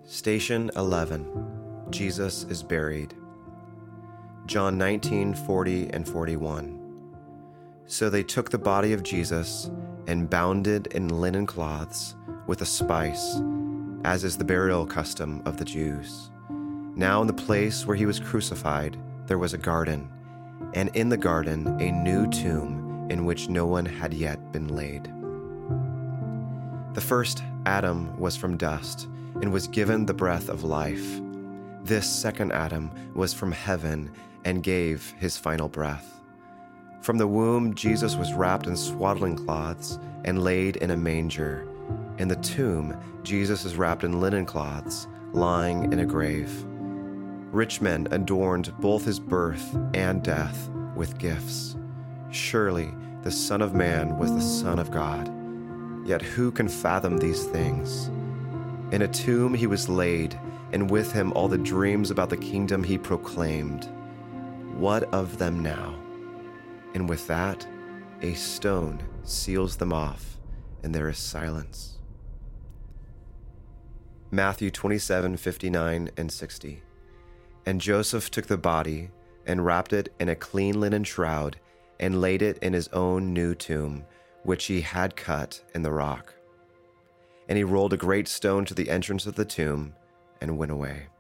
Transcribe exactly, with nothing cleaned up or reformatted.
Station eleven. Jesus is buried. John nineteen, forty and forty-one. So they took the body of Jesus and bound it in linen cloths with a spice, as is the burial custom of the Jews. Now in the place where he was crucified there was a garden, and in the garden a new tomb in which no one had yet been laid. The first Adam was from dust, and was given the breath of life. This second Adam was from heaven and gave his final breath. From the womb, Jesus was wrapped in swaddling cloths and laid in a manger. In the tomb, Jesus is wrapped in linen cloths, lying in a grave. Rich men adorned both his birth and death with gifts. Surely the Son of Man was the Son of God. Yet who can fathom these things? In a tomb he was laid, and with him all the dreams about the kingdom he proclaimed. What of them now? And with that, a stone seals them off, and there is silence. Matthew twenty-seven, fifty-nine and sixty. And Joseph took the body and wrapped it in a clean linen shroud and laid it in his own new tomb, which he had cut in the rock. And he rolled a great stone to the entrance of the tomb and went away.